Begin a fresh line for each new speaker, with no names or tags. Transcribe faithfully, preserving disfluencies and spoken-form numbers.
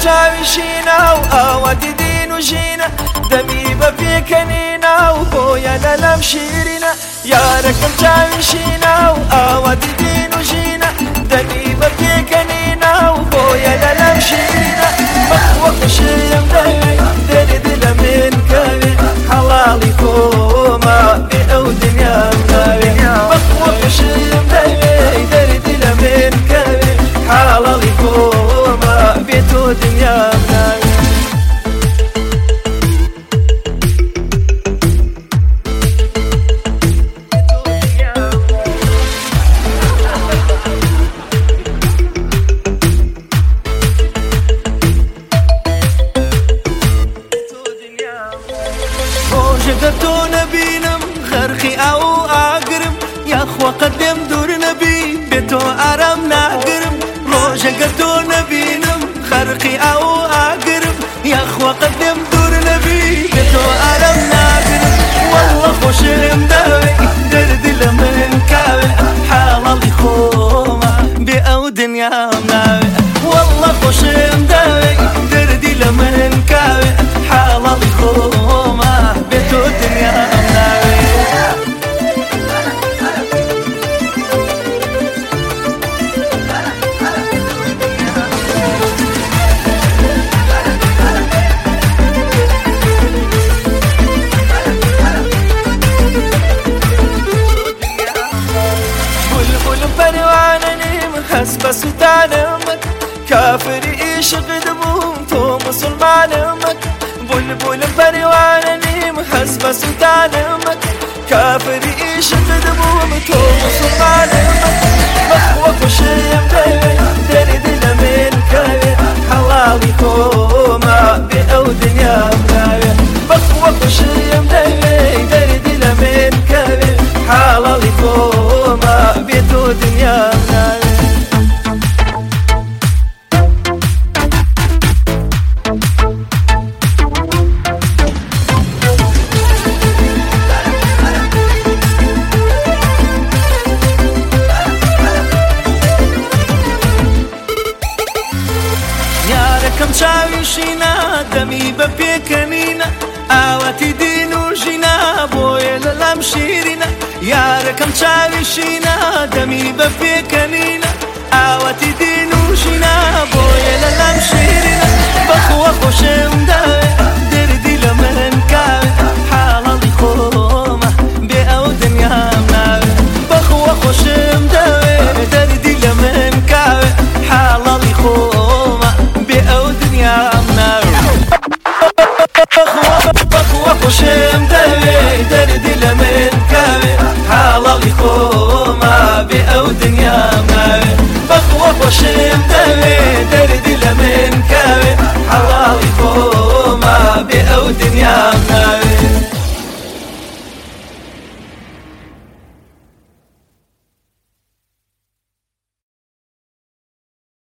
چاویشینا و ئاوەتی دین و ژینە دەمی بە پێکەنینە و بۆیە لەلەم شیرینە یارەکەم چاویشینا و ئاوەتی دین و ژینە دەمی بە پێکەنینە و بۆیە لەلەم شیرینە وەکو شێم دەوێ دەرد لە من کەوێ حەڵاڵی خۆمە بێ ئەو دنیام ناوێ وەکو شێم دەوێ دەرد لە من کەوێ حەڵاڵی خۆمە بێ تۆ دنیام ناوێ ڕۆژێکە تۆ نەبینم خەرخی ئاو ئاگرم یاخوا قەدێم دوور نەبی بێ تۆ ئارام ناگرم ڕۆژێکە تۆ نەبینم خەرخی ئاو ئاگرم یاخوا قەدێم دوور نەبی بێ تۆ ئارام ناگرم وەڵڵە خۆشم دەوێ دەردی لە من کاوێ حاڵەڵی خۆمە بێ ئەو دنیام ناوێ وەڵڵە خۆشم دەوێ دەردی لە من کاوێ حاڵەڵی خۆمە بێ تۆ دنیام ناوێ هەست بە سوتانمت کافری عیشق دەبووم تۆ موسڵمانمت بولبولم پەریوانە نیم هەست بە سوتانمت کافری عیشق دەبووم تۆ موسڵمانمت وەکو شێم دەوێ دەردی لە من کەوێ حەڵاڵی خۆمە بێ ئەو دنیام ناوێ وەکو شێم دەوێ دەردی لە من کەوێ حەڵاڵی خۆمە بێ تۆ دنیام ناوێ یارەکەم چاویشینە دەمی بە پێکەنینە ئاوەتی دین و ژینە بۆیە لەلام شیرینە یارەکەم چاویشینە دەمی بە پێکەنینە ئاوەتی دین و ژینە بۆیە لەلام شیرینە بەخوا خۆشم دەوێ دەردی لە من کاوێ حاڵەڵی خۆمە بێ ئەو دنیام ناوێ بەخوا خۆشم دەوێ دەردی لە من کاوێ حاڵەڵی خۆمە بێ ئەو دنیام